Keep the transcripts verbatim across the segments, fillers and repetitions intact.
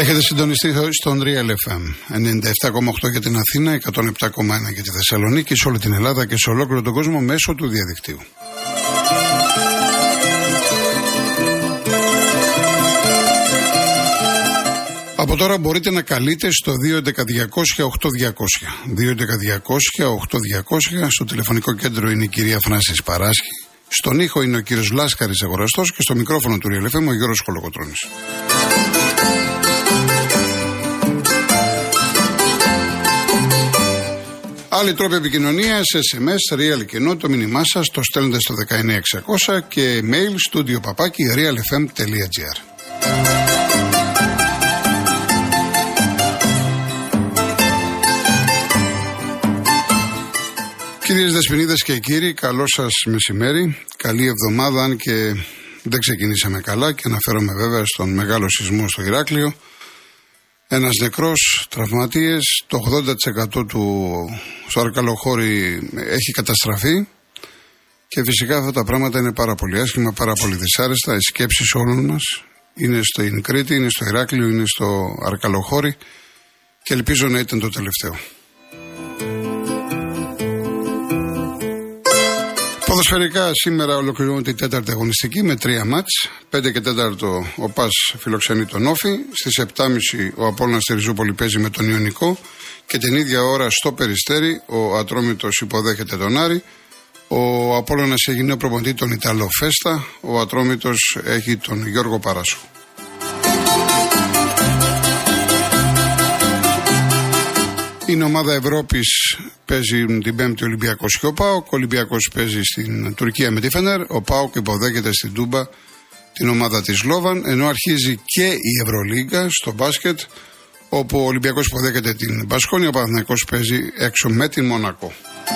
Έχετε συντονιστεί στον Real εφ εμ ενενήντα επτά κόμμα οκτώ για την Αθήνα, εκατόν επτά κόμμα ένα για τη Θεσσαλονίκη, σε όλη την Ελλάδα και σε ολόκληρο τον κόσμο μέσω του διαδικτύου. Από τώρα μπορείτε να καλείτε στο δύο έντεκα διακόσια οκτώ διακόσια. δύο έντεκα διακόσια οκτώ διακόσια. Στο τηλεφωνικό κέντρο είναι η κυρία Φράνσις Παράσχη. Στον ήχο είναι ο κύριος Λάσκαρης Αγοραστός και στο μικρόφωνο του Real εφ εμ ο Γιώργος Κολοκοτρώνης. Άλλοι τρόποι επικοινωνίας, ες εμ ες, Real Κοινό, το μήνυμά σας το στέλνετε στο δεκαεννιά εξακόσια και mail studio παπάκι realfm.gr. Κυρίες Δεσποινίδες και κύριοι, καλό σας μεσημέρι, καλή εβδομάδα, αν και δεν ξεκινήσαμε καλά, και αναφέρομαι βέβαια στον μεγάλο σεισμό στο Ηράκλειο. Ένας νεκρός, τραυματίες, το ογδόντα τοις εκατό του στο Αρκαλοχώρι έχει καταστραφεί και φυσικά αυτά τα πράγματα είναι πάρα πολύ άσχημα, πάρα πολύ δυσάρεστα. Οι σκέψεις όλων μας είναι στην Κρήτη, είναι στο Ηράκλειο, είναι στο Αρκαλοχώρι και ελπίζω να ήταν το τελευταίο. Ποδοσφαιρικά σήμερα ολοκληρώνεται η τέταρτη αγωνιστική με τρία μάτς. πέντε και τέταρτο ο ΠΑΣ φιλοξενεί τον Όφη. Στις επτά και μισή ο Απόλλωνας στη Ριζούπολη παίζει με τον Ιωνικό. Και την ίδια ώρα στο Περιστέρι ο Ατρόμητος υποδέχεται τον Άρη. Ο Απόλλωνας έχει νέο προπονητή τον Ιταλό Φέστα. Ο Ατρόμητος έχει τον Γιώργο Παράσου. Η ομάδα Ευρώπης παίζει την Πέμπτη Ολυμπιακός και ο ΠΑΟΚ. Ο Ολυμπιακός παίζει στην Τουρκία με τη Φενέρ. Ο ΠΑΟΚ υποδέχεται στην Τούμπα την ομάδα της Λόβαν. Ενώ αρχίζει και η Ευρωλίγκα στο μπάσκετ, όπου ο Ολυμπιακός υποδέχεται την Μπασκόνια. Ο Παναθηναϊκός παίζει έξω με την Μονακό.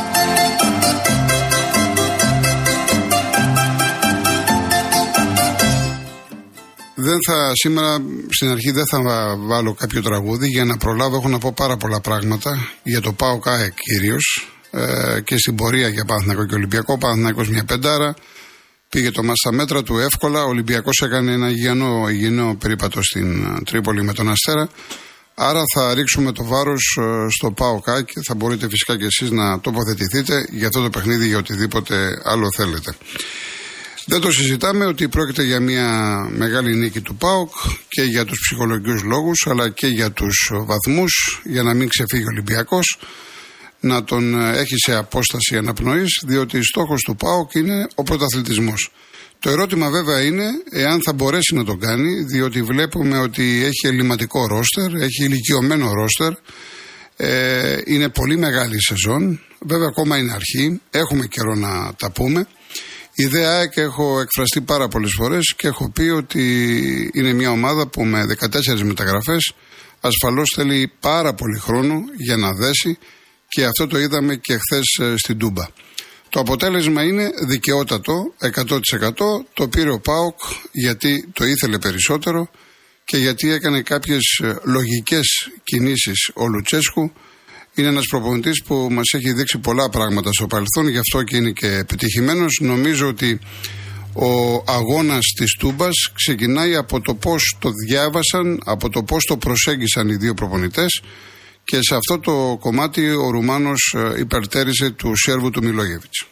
Δεν θα, σήμερα στην αρχή δεν θα βάλω κάποιο τραγούδι για να προλάβω. Έχω να πω πάρα πολλά πράγματα για το ΠΑΟΚ ΑΕΚ κυρίως ε, και στην πορεία για Παναθηναϊκό και Ολυμπιακό. Παναθηναϊκός μια πεντάρα, πήγε το μάτς στα μέτρα του εύκολα. Ο Ολυμπιακός έκανε ένα υγιεινό, υγιεινό περίπατο στην Τρίπολη με τον Αστέρα. Άρα θα ρίξουμε το βάρος ε, στο ΠΑΟΚ ΑΕΚ και θα μπορείτε φυσικά και εσείς να τοποθετηθείτε για αυτό το παιχνίδι, για οτιδήποτε άλλο θέλετε. Δεν το συζητάμε ότι πρόκειται για μια μεγάλη νίκη του ΠΑΟΚ και για τους ψυχολογικούς λόγους, αλλά και για τους βαθμούς, για να μην ξεφύγει ο Ολυμπιακός, να τον έχει σε απόσταση αναπνοής, διότι στόχος του ΠΑΟΚ είναι ο πρωταθλητισμός. Το ερώτημα βέβαια είναι εάν θα μπορέσει να το κάνει, διότι βλέπουμε ότι έχει ελληματικό ρόστερ, έχει ηλικιωμένο ρόστερ, ε, είναι πολύ μεγάλη η σεζόν, βέβαια ακόμα είναι αρχή, έχουμε καιρό να τα πούμε. Η ΔΕΑ και έχω εκφραστεί πάρα πολλές φορές και έχω πει ότι είναι μια ομάδα που με δεκατέσσερις μεταγραφές ασφαλώς θέλει πάρα πολύ χρόνο για να δέσει, και αυτό το είδαμε και χθες στην Τούμπα. Το αποτέλεσμα είναι δικαιότατο, εκατό τοις εκατό, το πήρε ο ΠΑΟΚ γιατί το ήθελε περισσότερο και γιατί έκανε κάποιες λογικές κινήσεις ο Λουτσέσκου. Είναι ένας προπονητής που μας έχει δείξει πολλά πράγματα στο παρελθόν, γι' αυτό και είναι και επιτυχημένος. Νομίζω ότι ο αγώνας της Τούμπας ξεκινάει από το πώς το διάβασαν, από το πώς το προσέγγισαν οι δύο προπονητές, και σε αυτό το κομμάτι ο Ρουμάνος υπερτέρησε του Σέρβου του Μιλόγεβιτς.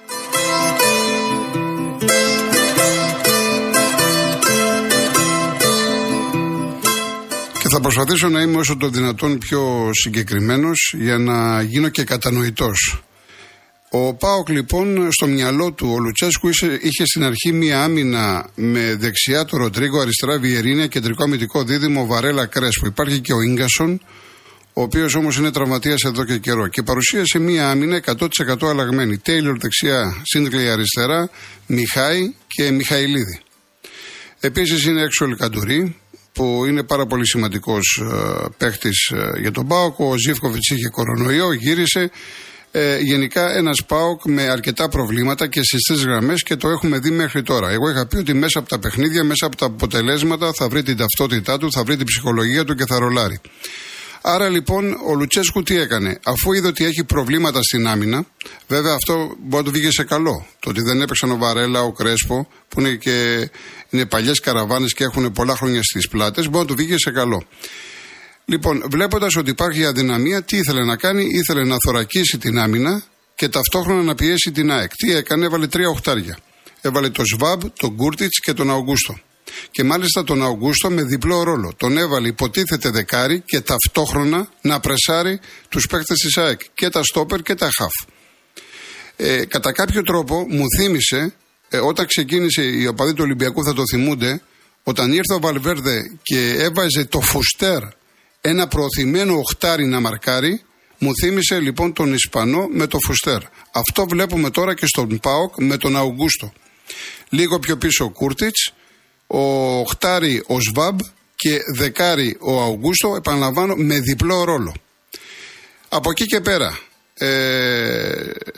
Και θα προσπαθήσω να είμαι όσο το δυνατόν πιο συγκεκριμένος για να γίνω και κατανοητός. Ο ΠΑΟΚ λοιπόν στο μυαλό του ο Λουτσέσκου είχε, είχε στην αρχή μία άμυνα με δεξιά το Ροντρίγκο, αριστερά Βιερίνια, κεντρικό αμυντικό δίδυμο Βαρέλα Κρέσπο. Υπάρχει και ο Ίγκασον, ο οποίος όμως είναι τραυματίας εδώ και καιρό, και παρουσίασε μία άμυνα εκατό τοις εκατό αλλαγμένη. Τέιλορ δεξιά, Σίντκλεϊ αριστερά, Μιχάη και Μιχαηλίδη. Επίσης είναι έξω ο Λικαντουρί, που είναι πάρα πολύ σημαντικός ε, παίχτης ε, για τον ΠΑΟΚ. Ο Ζίβκοβιτς είχε κορονοϊό, γύρισε. Ε, γενικά ένας ΠΑΟΚ με αρκετά προβλήματα και στις τρεις γραμμές, και το έχουμε δει μέχρι τώρα. Εγώ είχα πει ότι μέσα από τα παιχνίδια, μέσα από τα αποτελέσματα θα βρει την ταυτότητά του, θα βρει την ψυχολογία του και θα ρολάρει. Άρα λοιπόν ο Λουτσέσκου τι έκανε? Αφού είδε ότι έχει προβλήματα στην άμυνα, βέβαια αυτό μπορεί να του βγήκε σε καλό. Το ότι δεν έπαιξαν ο Βαρέλα, ο Κρέσπο, που είναι, και, είναι παλιές καραβάνες και έχουν πολλά χρόνια στις πλάτες, μπορεί να του βγήκε σε καλό. Λοιπόν, βλέποντας ότι υπάρχει αδυναμία, τι ήθελε να κάνει? Ήθελε να θωρακίσει την άμυνα και ταυτόχρονα να πιέσει την ΑΕΚ. Τι έκανε? Έβαλε τρία οχτάρια. Έβαλε τον Σβάμπ, τον Κούρτιτς και τον Αουγκούστο. Και μάλιστα τον Αουγκούστο με διπλό ρόλο. Τον έβαλε υποτίθεται δεκάρι και ταυτόχρονα να πρεσάρει τους παίκτες της ΑΕΚ. Και τα στόπερ και τα χαφ. Ε, κατά κάποιο τρόπο μου θύμισε, ε, όταν ξεκίνησε οι οπαδοί του Ολυμπιακού θα το θυμούνται, όταν ήρθε ο Βαλβέρδε και έβαζε το Φουστέρ, ένα προωθημένο οχτάρι να μαρκάρει, μου θύμισε λοιπόν τον Ισπανό με το Φουστέρ. Αυτό βλέπουμε τώρα και στον ΠΑΟΚ με τον Αουγκούστο. Λίγο πιο πίσω ο Κούρτιτς, ο οχτάρι ο Σβάμπ και δεκάρι ο Αουγκούστο, επαναλαμβάνω, με διπλό ρόλο. Από εκεί και πέρα, ε,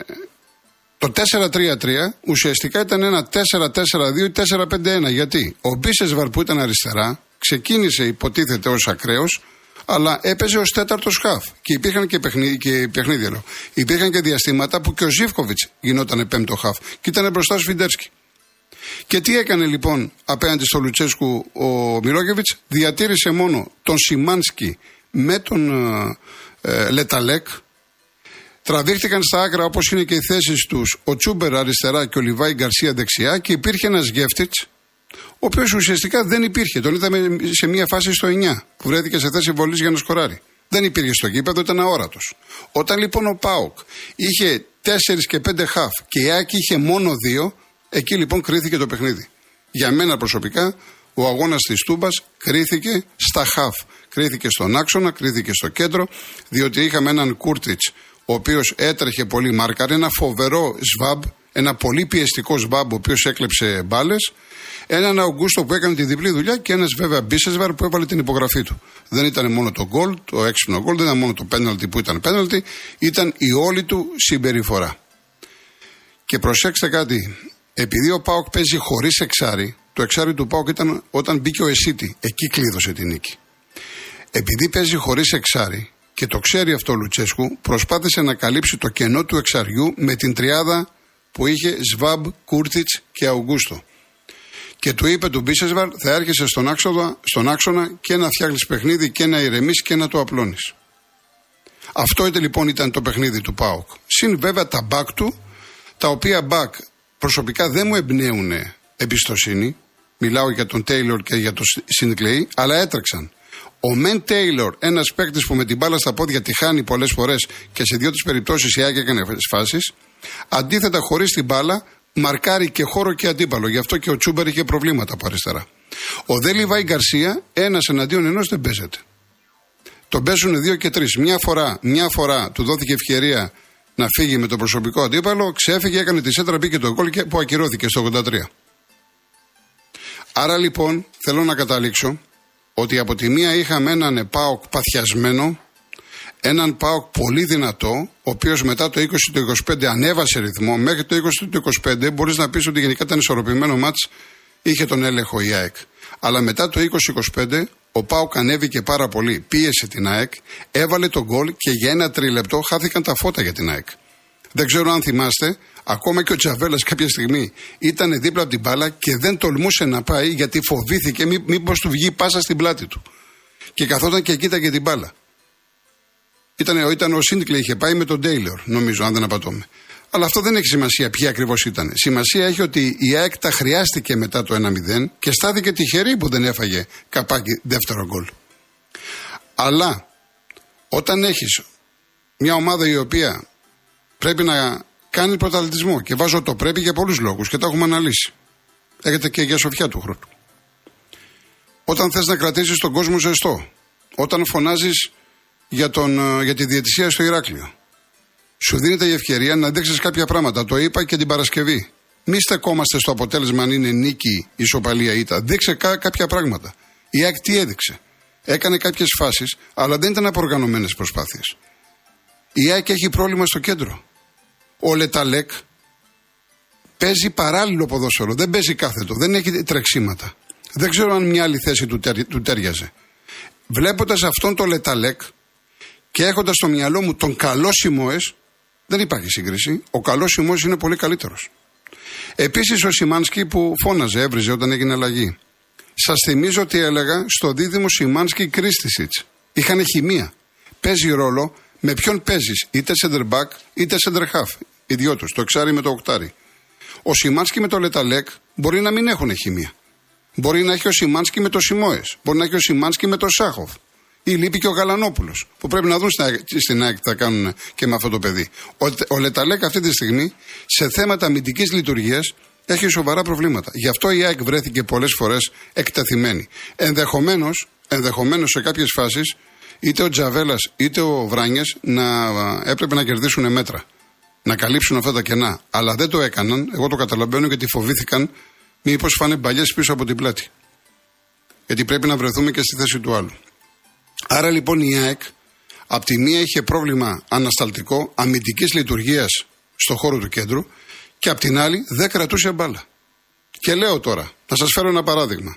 το τέσσερα τρία τρία ουσιαστικά ήταν ένα τέσσερα τέσσερα δύο ή τέσσερα πέντε ένα. Γιατί ο Μπίσεσβαρ που ήταν αριστερά ξεκίνησε υποτίθεται ως ακραίος, αλλά έπαιζε ως τέταρτος χαφ. Και υπήρχαν και, παιχνίδι, και παιχνίδι, υπήρχαν και διαστήματα που και ο Ζίβκοβιτς γινόταν πέμπτο χαφ και ήταν μπροστά στο Σφιντέρσκι. Και τι έκανε λοιπόν απέναντι στο Λουτσέσκου ο Μιλόγεβιτς? Διατήρησε μόνο τον Σιμάνσκι με τον ε, Λεταλέκ. Τραβήχτηκαν στα άκρα, όπως είναι και οι θέσεις τους, ο Τσούμπερ αριστερά και ο Λιβάη Γκαρσία δεξιά, και υπήρχε ένας Γκέφτιτς, ο οποίος ουσιαστικά δεν υπήρχε. Τον είδαμε σε μια φάση στο εννιά που βρέθηκε σε θέση βολής για να σκοράρει. Δεν υπήρχε στο γήπεδο, ήταν αόρατος. Όταν λοιπόν ο ΠΑΟΚ είχε τέσσερις και πέντε χαφ και η ΑΕΚ είχε μόνο δύο, εκεί λοιπόν κρίθηκε το παιχνίδι. Για μένα προσωπικά ο αγώνας της Τούμπας κρίθηκε στα χαφ. Κρίθηκε στον άξονα, κρίθηκε στο κέντρο, διότι είχαμε έναν Κούρτιτς ο οποίος έτρεχε πολύ, μάρκαρε, ένα φοβερό Σβάμπ, ένα πολύ πιεστικό Σβάμπ ο οποίος έκλεψε μπάλες, έναν Αουγκούστο που έκανε τη διπλή δουλειά και ένας βέβαια Μπίσεσβαρ που έβαλε την υπογραφή του. Δεν ήταν μόνο το γκολ, το έξυπνο γκολ, δεν ήταν μόνο το πέναλτι που ήταν πέναλτι, ήταν η όλη του συμπεριφορά. Και προσέξτε κάτι, επειδή ο ΠΑΟΚ παίζει χωρίς εξάρι, το εξάρι του ΠΑΟΚ ήταν όταν μπήκε ο Εσίτη, εκεί κλείδωσε την νίκη. Επειδή παίζει χωρίς εξάρι, και το ξέρει αυτό ο Λουτσέσκου, προσπάθησε να καλύψει το κενό του εξαριού με την τριάδα που είχε Σβάμπ, Κούρτιτς και Αουγκούστο. Και του είπε του Μπίσεσβαρ, θα έρχεσαι στον άξονα, στον άξονα και να φτιάχνεις παιχνίδι και να ηρεμείς και να το απλώνεις. Αυτό ήταν, λοιπόν ήταν το παιχνίδι του ΠΑΟΚ. Συν βέβαια τα μπακ του, τα οποία μπακ προσωπικά δεν μου εμπνέουν εμπιστοσύνη. Μιλάω για τον Τέιλορ και για τον Σινκλέη, αλλά έτρεξαν. Ο Μεν Τέιλορ, ένας παίκτης που με την μπάλα στα πόδια τη χάνει πολλές φορές και σε δύο τις περιπτώσεις η ΑΕΚ έκανε φάσεις, αντίθετα χωρίς την μπάλα μαρκάρει και χώρο και αντίπαλο. Γι' αυτό και ο Τσούμπερ είχε προβλήματα από αριστερά. Ο Δε Λιβάη Γκαρσία, ένας εναντίον ενός δεν παίζεται. Τον παίζουν δύο και τρεις. Μια φορά, μια φορά του δόθηκε ευκαιρία να φύγει με τον προσωπικό αντίπαλο, ξέφυγε, έκανε τη σέντρα, μπήκε το γκολ που ακυρώθηκε στο ογδόντα τρία. Άρα λοιπόν θέλω να καταλήξω ότι από τη μία είχαμε έναν ΠΑΟΚ παθιασμένο, έναν ΠΑΟΚ πολύ δυνατό, ο οποίος μετά το είκοσι το είκοσι πέντε ανέβασε ρυθμό, μέχρι το είκοσι το είκοσι πέντε μπορείς να πεις ότι γενικά ήταν ισορροπημένο μάτς, είχε τον έλεγχο η ΑΕΚ. Αλλά μετά το είκοσι είκοσι πέντε ο ΠΑΟΚ ανέβηκε πάρα πολύ, πίεσε την ΑΕΚ, έβαλε τον γκολ και για ένα τρίλεπτο χάθηκαν τα φώτα για την ΑΕΚ. Δεν ξέρω αν θυμάστε, ακόμα και ο Τζαβέλας κάποια στιγμή ήταν δίπλα από την μπάλα και δεν τολμούσε να πάει γιατί φοβήθηκε μή, μήπως του βγει πάσα στην πλάτη του. Και καθόταν και κοίταγε την μπάλα. Ήταν, ήταν ο Σίνκλε, είχε πάει με τον Τέιλορ, νομίζω, αν δεν απατώμε. Αλλά αυτό δεν έχει σημασία ποια ακριβώς ήταν. Σημασία έχει ότι η ΑΕΚ τα χρειάστηκε μετά το ένα μηδέν και στάθηκε τυχερή που δεν έφαγε καπάκι δεύτερο γκολ. Αλλά όταν έχεις μια ομάδα η οποία πρέπει να κάνει πρωταθλητισμό, και βάζω το πρέπει για πολλούς λόγους και τα έχουμε αναλύσει. Έχετε και για σοφιά του χρόνου. Όταν θες να κρατήσεις τον κόσμο ζεστό, όταν φωνάζεις για, τον, για τη διαιτησία στο Ηράκλειο, σου δίνεται η ευκαιρία να δείξεις κάποια πράγματα. Το είπα και την Παρασκευή. Μη στεκόμαστε στο αποτέλεσμα αν είναι νίκη, ισοπαλία, ήττα. Δείξε κά, κάποια πράγματα. Η ΑΕΚ τι έδειξε? Έκανε κάποιες φάσεις, αλλά δεν ήταν αποργανωμένες προσπάθειες. Η ΑΕΚ έχει πρόβλημα στο κέντρο. Ο Λεταλέκ παίζει παράλληλο ποδόσφαιρο, δεν παίζει κάθετο, δεν έχει τρεξίματα. Δεν ξέρω αν μια άλλη θέση του, τέρ, του τέριαζε. Βλέποντας αυτόν τον Λεταλέκ, και έχοντας στο μυαλό μου τον καλό Σιμόες, δεν υπάρχει σύγκριση. Ο καλός Σιμόες είναι πολύ καλύτερος. Επίσης ο Σιμάνσκι που φώναζε, έβριζε όταν έγινε αλλαγή. Σας θυμίζω ότι έλεγα στο δίδυμο Σιμάνσκι Κρίστισιτς. Είχανε χημεία. Παίζει ρόλο με ποιον παίζεις, είτε center back είτε center half. Ιδιώτος, το εξάρι με το οκτάρι. Ο Σιμάνσκι με το Λεταλέκ μπορεί να μην έχουν χημεία. Μπορεί να έχει ο Σιμάνσκι με το Σιμόες. Μπορεί να έχει ο Σιμάνσκι με το Σάχοφ. Ή λείπει και ο Γαλανόπουλος. Που πρέπει να δουν στην ΑΕΚ τι θα κάνουν και με αυτό το παιδί. Ο, ο Λεταλέκ αυτή τη στιγμή σε θέματα αμυντικής λειτουργίας έχει σοβαρά προβλήματα. Γι' αυτό η ΑΕΚ βρέθηκε πολλές φορές εκτεθειμένη. Ενδεχομένως, ενδεχομένως σε κάποιες φάσεις είτε ο Τζαβέλας είτε ο Βράνιες να έπρεπε να κερδίσουν μέτρα. Να καλύψουν αυτά τα κενά. Αλλά δεν το έκαναν. Εγώ το καταλαβαίνω γιατί φοβήθηκαν μήπως φάνε μπαλιές πίσω από την πλάτη. Γιατί πρέπει να βρεθούμε και στη θέση του άλλου. Άρα λοιπόν η ΑΕΚ απ' τη μία είχε πρόβλημα ανασταλτικό αμυντικής λειτουργίας στο χώρο του κέντρου και απ' την άλλη δεν κρατούσε μπάλα. Και λέω τώρα, να σας φέρω ένα παράδειγμα.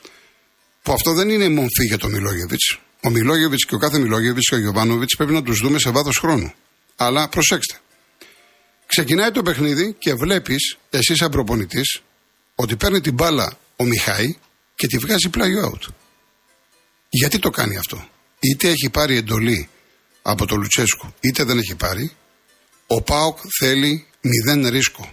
Που αυτό δεν είναι μομφή για τον Μιλόγεβιτς. Ο Μιλόγεβιτς και ο κάθε Μιλόγεβιτς και ο Γιοβάνοβιτς πρέπει να τους δούμε σε βάθος χρόνου. Αλλά προσέξτε. Ξεκινάει το παιχνίδι και βλέπεις εσύ σαν προπονητής ότι παίρνει την μπάλα ο Μιχάη και τη βγάζει πλάγιο out. Γιατί το κάνει αυτό? Είτε έχει πάρει εντολή από το Λουτσέσκου είτε δεν έχει πάρει. Ο ΠΑΟΚ θέλει μηδέν ρίσκο.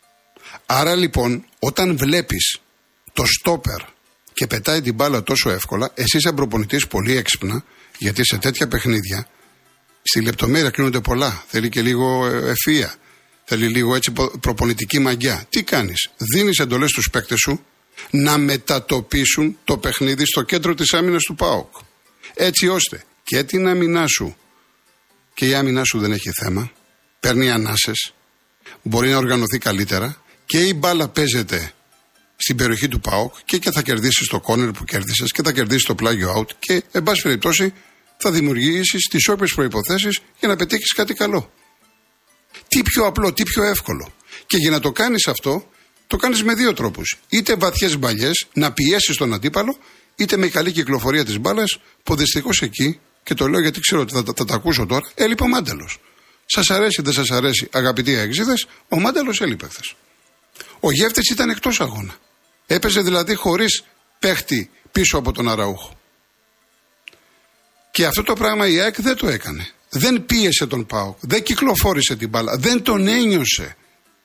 Άρα λοιπόν όταν βλέπεις το στόπερ και πετάει την μπάλα τόσο εύκολα, εσύ σαν προπονητής πολύ έξυπνα, γιατί σε τέτοια παιχνίδια στη λεπτομέρεια κρίνονται πολλά. Θέλει και λίγο ευφυΐα. Θέλει λίγο έτσι προπονητική μαγιά. Τι κάνεις? Δίνεις εντολές στους παίκτες σου να μετατοπίσουν το παιχνίδι στο κέντρο της άμυνας του ΠΑΟΚ. Έτσι ώστε και την άμυνά σου, και η άμυνά σου δεν έχει θέμα, παίρνει ανάσες, μπορεί να οργανωθεί καλύτερα και η μπάλα παίζεται στην περιοχή του ΠΑΟΚ και, και θα κερδίσεις το κόρνερ που κέρδισες και θα κερδίσεις το πλάγιο out και εν πάση περιπτώσει θα δημιουργήσεις τις όποιες προϋποθέσεις για να πετύχεις κάτι καλό. Τι πιο απλό, τι πιο εύκολο. Και για να το κάνεις αυτό, το κάνεις με δύο τρόπους. Είτε βαθιές μπαλιές, να πιέσεις τον αντίπαλο, είτε με καλή κυκλοφορία της μπάλας, που δυστυχώς εκεί, και το λέω γιατί ξέρω ότι θα, θα, θα τα ακούσω τώρα, έλειπε ο Μάντελος. Σας αρέσει, δεν σας αρέσει, αγαπητοί αεξίδες, ο Μάντελος έλειπε χθες. Ο Γεύτης ήταν εκτός αγώνα. Έπαιζε δηλαδή χωρίς παίχτη πίσω από τον Αραούχο. Και αυτό το πράγμα η ΑΕΚ δεν το έκανε. Δεν πίεσε τον ΠΑΟΚ, δεν κυκλοφόρησε την μπάλα, δεν τον ένιωσε.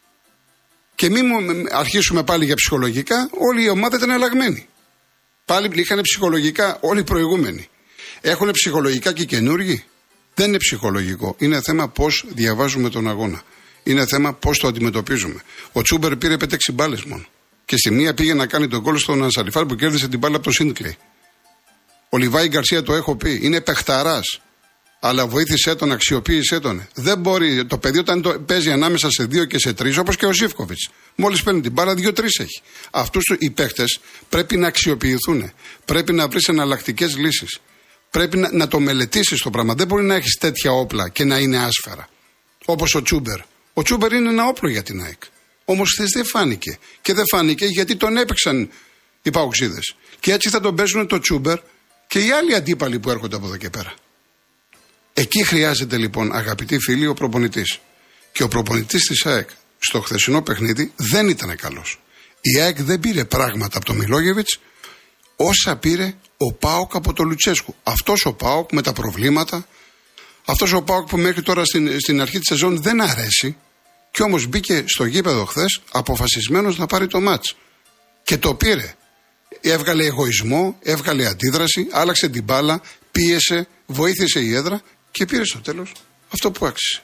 Και μην αρχίσουμε πάλι για ψυχολογικά, όλη η ομάδα ήταν αλλαγμένη. Πάλι είχαν ψυχολογικά όλοι οι προηγούμενοι. Έχουν ψυχολογικά και οι καινούργοι. Δεν είναι ψυχολογικό. Είναι θέμα πώς διαβάζουμε τον αγώνα. Είναι θέμα πώς το αντιμετωπίζουμε. Ο Τσούμπερ πήρε πέντε έξι μπάλες μόνο. Και στη μία πήγε να κάνει τον γκολ στον Ανσαριφάρ που κέρδισε την μπάλα από το Σίντκλεϊ. Ο Λιβάη Γκαρσία το έχω πει. Είναι παιχταράς. Αλλά βοήθησέ τον, αξιοποίησέ τον. Δεν μπορεί. Το παιδί όταν το παίζει ανάμεσα σε δύο και σε τρεις, όπως και ο Ζίβκοβιτς. Μόλις παίρνει την μπάλα, δύο-τρεις έχει. Αυτούς οι παίχτες πρέπει να αξιοποιηθούν. Πρέπει να βρεις εναλλακτικές λύσεις. Πρέπει να, να το μελετήσεις το πράγμα. Δεν μπορεί να έχεις τέτοια όπλα και να είναι άσφαιρα. Όπως ο Τσούμπερ. Ο Τσούμπερ είναι ένα όπλο για την ΑΕΚ. Όμως χθες δεν φάνηκε. Και δεν φάνηκε γιατί τον έπαιξαν οι παοξίδες. Και έτσι θα τον παίζουν το Τσούμπερ και οι άλλοι αντίπαλοι που έρχονται από εδώ και πέρα. Εκεί χρειάζεται λοιπόν, αγαπητοί φίλοι, ο προπονητής. Και ο προπονητής της ΑΕΚ στο χθεσινό παιχνίδι δεν ήταν καλός. Η ΑΕΚ δεν πήρε πράγματα από τον Μιλόγεβιτς όσα πήρε ο ΠΑΟΚ από τον Λουτσέσκου. Αυτός ο ΠΑΟΚ με τα προβλήματα, αυτός ο ΠΑΟΚ που μέχρι τώρα στην, στην αρχή της σεζόν δεν αρέσει, και όμως μπήκε στο γήπεδο χθες αποφασισμένος να πάρει το μάτς. Και το πήρε. Έβγαλε εγωισμό, έβγαλε αντίδραση, άλλαξε την μπάλα, πίεσε, βοήθησε η έδρα και πήρε στο τέλος αυτό που άξιζε.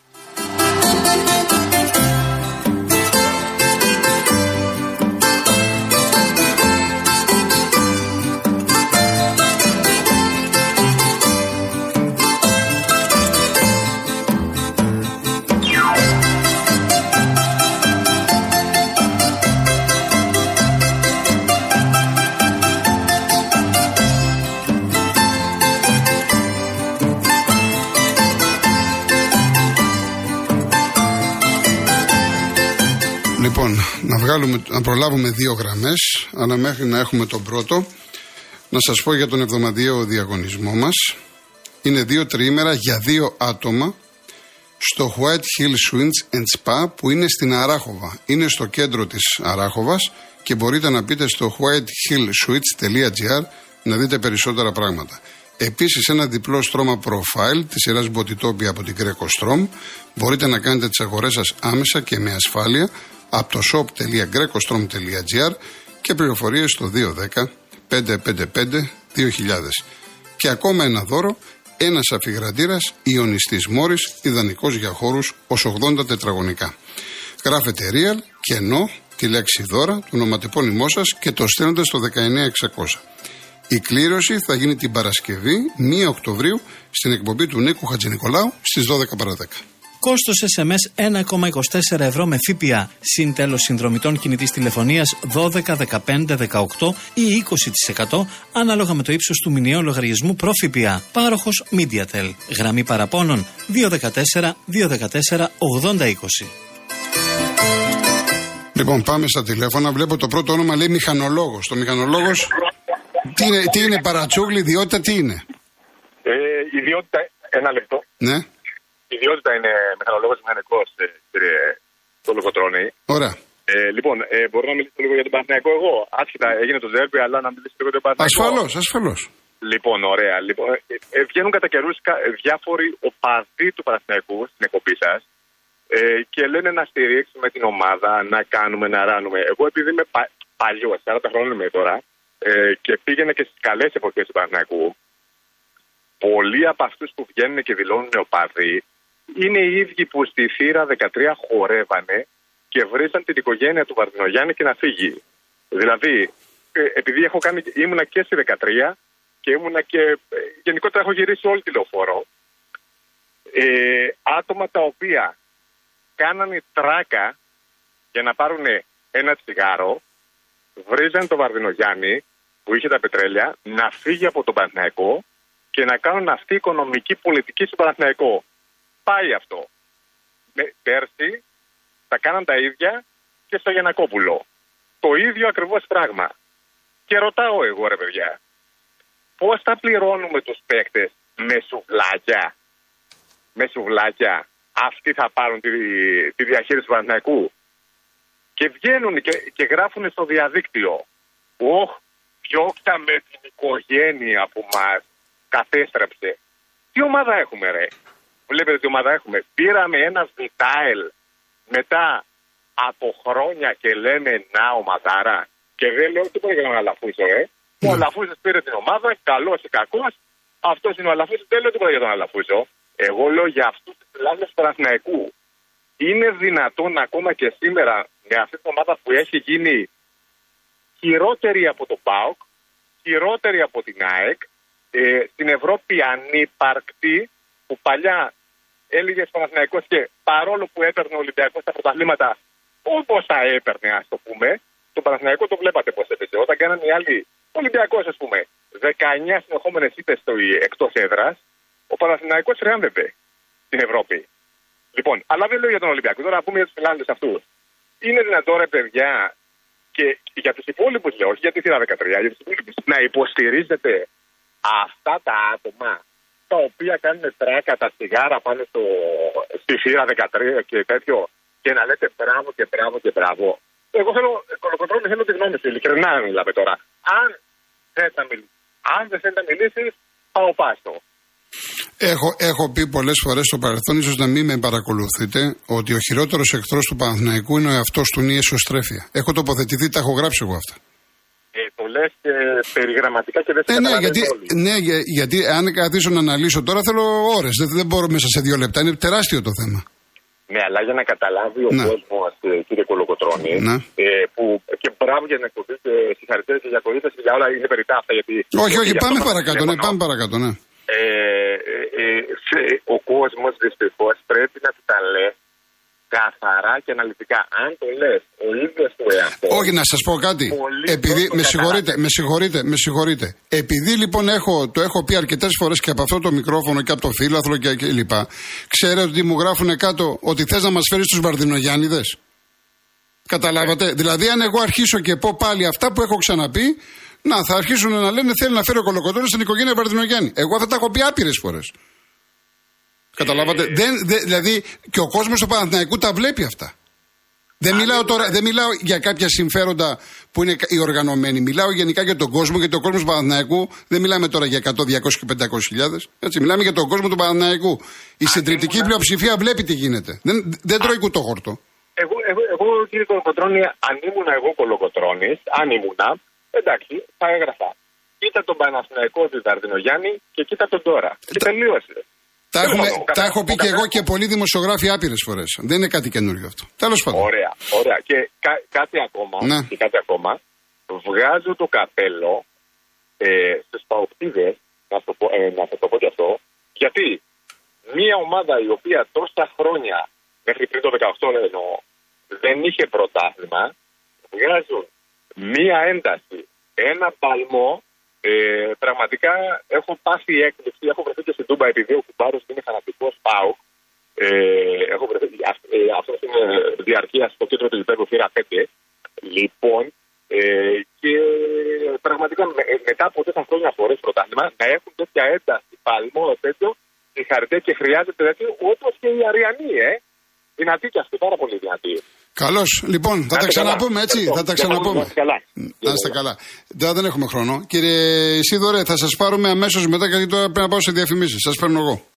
Λοιπόν, να, βγάλουμε, να προλάβουμε δύο γραμμές, αλλά μέχρι να έχουμε τον πρώτο, να σας πω για τον εβδομαδιαίο διαγωνισμό μας. Είναι δύο τριήμερα για δύο άτομα στο White Hill Swings and Spa που είναι στην Αράχοβα. Είναι στο κέντρο της Αράχοβας και μπορείτε να μπείτε στο white hill suites τελεία gr να δείτε περισσότερα πράγματα. Επίσης ένα διπλό στρώμα profile της σειράς Bodytopia από την Greco Strom. Μπορείτε να κάνετε τις αγορές σας άμεσα και με ασφάλεια από το shop τελεία grecostrom τελεία gr και πληροφορίες στο δύο ένα μηδέν πέντε πέντε πέντε δύο χιλιάδες. Και ακόμα ένα δώρο, ένας αφιγραντήρας ιονιστής Μόρις, ιδανικός για χώρους ως ογδόντα τετραγωνικά. Γράφετε real και ενώ τη λέξη δώρα, το ονοματεπώνυμό σας και το στέλνετε στο δεκαεννιά εξακόσια. Η κλήρωση θα γίνει την Παρασκευή πρώτη Οκτωβρίου στην εκπομπή του Νίκου Χατζηνικολάου στις δώδεκα παρά δέκα. Κόστος ες εμ ες ένα κόμμα είκοσι τέσσερα ευρώ με ΦΠΑ. Συν τέλος συνδρομητών κινητής τηλεφωνίας δώδεκα, δεκαπέντε, δεκαοκτώ ή είκοσι τοις εκατό ανάλογα με το ύψος του μηνιαίου λογαριασμού προ-ΦΠΑ. Πάροχος MediaTel. Γραμμή παραπώνων δύο ένα τέσσερα, δύο ένα τέσσερα, ογδόντα είκοσι. Λοιπόν, πάμε στα τηλέφωνα. Βλέπω το πρώτο όνομα λέει μηχανολόγος. Το μηχανολόγος, τι είναι, τι είναι παρατσούγλι, ιδιότητα, τι είναι? Ε, ιδιότητα, ένα λεπτό. Ναι. Η ιδιότητα είναι μηχανολόγος μηχανικός, ε, κύριε Κολοκοτρώνη. Ωραία. Ε, λοιπόν, ε, μπορώ να μιλήσω λίγο για τον Παναθηναϊκό εγώ. Άσχετα, έγινε το Ζέρμπι, αλλά να μιλήσω λίγο για τον Παναθηναϊκό. Ασφαλώς, ασφαλώς. Λοιπόν, ωραία. Λοιπόν, ε, ε, βγαίνουν κατά καιρούς διάφοροι οπαδοί του Παναθηναϊκού στην εκπομπή σας ε, και λένε να στηρίξουμε την ομάδα, να κάνουμε, να ράνουμε. Εγώ επειδή είμαι πα, παλιός, σαράντα χρόνια είμαι τώρα, ε, και πήγαινα και στις καλές εποχές του Παναθηναϊκού, πολλοί από αυτούς που βγαίνουν και δηλώνουν οπαδοί είναι οι ίδιοι που στη θύρα δεκατρία χορεύανε και βρίζαν την οικογένεια του Βαρδινογιάννη και να φύγει. Δηλαδή, ε, επειδή έχω κάνει, ήμουνα και στη δεκατρία και ήμουνα και ε, γενικότερα έχω γυρίσει όλη τη λεωφόρο, ε, άτομα τα οποία κάνανε τράκα για να πάρουν ένα τσιγάρο, βρίζαν τον Βαρδινογιάννη που είχε τα πετρέλαια να φύγει από τον Παναθηναϊκό και να κάνουν αυτή η οικονομική πολιτική στο Παναθηναϊκό. Πάει αυτό. Με, πέρσι τα κάναν τα ίδια και στο Γιαννακόπουλο. Το ίδιο ακριβώς πράγμα. Και ρωτάω εγώ, ρε παιδιά, πώς θα πληρώνουμε τους παίκτες με σουβλάκια? Με σουβλάκια. Αυτοί θα πάρουν τη, τη διαχείριση του Παναθηναϊκού. Και βγαίνουν και, και γράφουν στο διαδίκτυο. Ωχ, διώξαμε την οικογένεια που μας κατέστρεψε. Τι ομάδα έχουμε, ρε? Βλέπετε τι ομάδα έχουμε. Πήραμε ένα Βιτάελ μετά από χρόνια και λέμε να ομαδάρα. Και δεν λέω τίποτα για τον Αλαφούζο, ρε. Mm. Ο Αλαφούζος πήρε την ομάδα, καλός ή κακός. Αυτός είναι ο Αλαφούζος, δεν λέω τίποτα για τον Αλαφούζο. Εγώ λέω για αυτούς τους λάθος του Παναθηναϊκού. Είναι δυνατόν ακόμα και σήμερα με αυτή την ομάδα που έχει γίνει χειρότερη από τον ΠΑΟΚ, χειρότερη από την ΑΕΚ, ε, στην Ευρώπη ανύπαρκτη, που παλιά έλεγε στο Παναθηναϊκός και παρόλο που έπαιρνε ο Ολυμπιακός στα πρωταθλήματα όπως τα έπαιρνε, ας το πούμε, το Παναθηναϊκό το βλέπατε πώς έπαιζε. Όταν κάνανε οι άλλοι, ο Ολυμπιακός ας πούμε, δεκαεννιά συνεχόμενες ήττες εκτός έδρας, ο Παναθηναϊκός ρεάμβευε στην Ευρώπη. Λοιπόν, αλλά δεν λέω για τον Ολυμπιακό, τώρα να πούμε για τους φιλάνδες αυτούς. Είναι δυνατόν, ρε παιδιά, και για τους υπόλοιπους λέω, όχι για τη θύρα δεκατρία, για τους υπόλοιπους, να υποστηρίζετε αυτά τα άτομα τα οποία κάνουν τράκα τα τσιγάρα πάνω στο, στη θύρα δεκατρία και τέτοιο και να λέτε μπράβο και μπράβο και μπράβο. Εγώ θέλω, Κολοκοτρώνη, θέλω τη γνώμη σου, ειλικρινά μιλάμε τώρα. Αν δεν θα μιλήσεις, αν δεν θέλει να μιλήσεις, πάω πάστο. Έχω, έχω πει πολλές φορές στο παρελθόν, ίσως να μην με παρακολουθείτε, ότι ο χειρότερος εχθρός του Παναθηναϊκού είναι ο εαυτός του, είναι η εσωστρέφεια. Έχω τοποθετηθεί, τα έχω γράψει εγώ αυτά. Ε, το λες και περιγραμματικά και δεν σε ε, ναι, γιατί, όλοι. ναι, για, γιατί αν καθίσω να αναλύσω τώρα θέλω ώρες. Δεν, δεν μπορώ μέσα σε δύο λεπτά. Είναι τεράστιο το θέμα. Ναι, αλλά για να καταλάβει ο ναι. κόσμος, κύριε Κολοκοτρώνη, ναι. ε, που και μπράβο για την εκπομπή και συγχαρητήρια και για το ήθεση για όλα, είναι περιτά αυτά. Γιατί, όχι, όχι, πάμε παρακάτω, ναι, πάμε παρακάτω, ναι. Ε, ε, ε, ο κόσμος δυστυχώς πρέπει να του τα λέει καθαρά και αναλυτικά. Αν το λες ο ίδιος του εαυτό. Όχι, να σας πω κάτι. Επειδή, με συγχωρείτε, με συγχωρείτε, με συγχωρείτε. Επειδή λοιπόν έχω, το έχω πει αρκετές φορές και από αυτό το μικρόφωνο και από το φύλαθλο και, και λοιπά, ξέρετε ότι μου γράφουν κάτω ότι θες να μας φέρεις τους Βαρδινογιάννηδες. Καταλάβατε. Ε. Δηλαδή, αν εγώ αρχίσω και πω πάλι αυτά που έχω ξαναπεί, Να, θα αρχίσουν να λένε θέλει να φέρει ο Κολοκοτρώνης στην οικογένεια Βαρδινογιάννη. Εγώ αυτά τα έχω πει άπειρες φορές. Καταλάβατε. Ε... Δεν, δε, δηλαδή και ο κόσμος του Παναθηναϊκού τα βλέπει αυτά. Δεν μιλάω τώρα, δεν μιλάω για κάποια συμφέροντα που είναι οι οργανωμένοι. Μιλάω γενικά για τον κόσμο, γιατί ο κόσμος του Παναθηναϊκού δεν μιλάμε τώρα για εκατό, διακόσιες και πεντακόσιες χιλιάδες. Έτσι, μιλάμε για τον κόσμο του Παναθηναϊκού. Η συντριπτική πλειοψηφία βλέπει τι γίνεται. Δεν, δεν τρώει κουτόχορτο. Εγώ, εγώ, εγώ κύριε Κολοκοτρώνη, αν ήμουν εγώ Κολοκοτρώνης, αν ήμουνα, εντάξει, θα έγραφα. Κοίτα τον Παναθηναϊκό του Βαρδινογιάννη και κοίτα τον τώρα. Και τελείωσε. Τα, έχουμε, τα έχω πει και εγώ και πολλοί δημοσιογράφοι άπειρες φορές. Δεν είναι κάτι καινούριο αυτό. Τέλος πάντων. Ωραία, ωραία. Και κα, κάτι ακόμα, ναι. και κάτι ακόμα. Βγάζω το καπέλο ε, στους παοκτίδες, να, ε, να σας το πω και αυτό, γιατί μια ομάδα η οποία τόσα χρόνια, μέχρι πριν το δεκαοκτώ εννοώ, δεν είχε πρωτάθλημα, βγάζουν μια ένταση, ένα παλμό. Ε, πραγματικά έχω πάθει έκπληξη. Έχω βρεθεί και στην Τούμπα επειδή ο κουμπάρος είναι φανατικός ΠΑΟΚ. Ε, έχω βρεθεί. Ε, αυτό είναι διαρκεία στο κέντρο του γηπέδου Φύρα πέντε. Λοιπόν, ε, και πραγματικά με, μετά από τέσσερα χρόνια χωρίς πρωτάθλημα να έχουν τέτοια ένταση, παλμό, τέτοιο, συγχαρητήρια και χρειάζεται τέτοιο, όπως και οι Αριανοί, ε. Δυνατή και αυτή, πάρα πολύ δυνατή. Καλώς. Λοιπόν, θα τα ξαναπούμε, έτσι. Θα τα ξαναπούμε. Να είστε καλά. Τώρα δεν έχουμε χρόνο. Κύριε Σίδωρε, θα σας πάρουμε αμέσως μετά, γιατί τώρα πρέπει να πάω σε διαφημίσεις. Σας παίρνω εγώ.